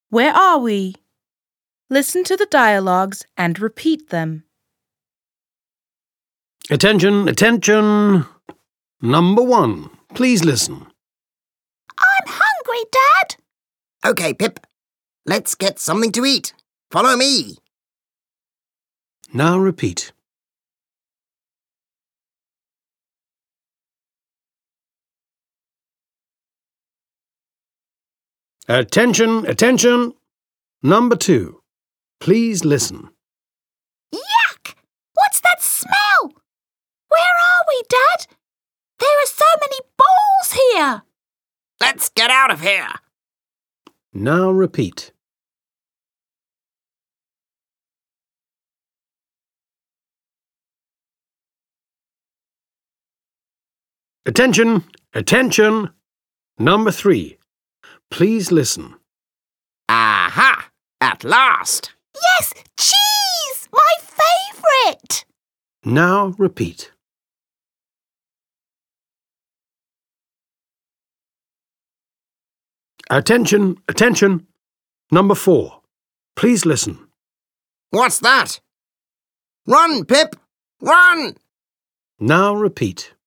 Where are we? Listen to the dialogues and repeat them. Attention, attention. Number 1. Please listen. I'm hungry, Dad. OK, Pip. Let's get something to eat. Follow me. Now repeat. Attention, attention. Number 2. Please listen. Yuck! What's that smell? Where are we, Dad? There are so many balls here. Let's get out of here. Now repeat. Attention, attention. Number 3. Please listen. Aha! At last. Yes, cheese! My favourite! Now repeat. Attention, attention. Number 4. Please listen. What's that? Run, Pip! Run! Now repeat.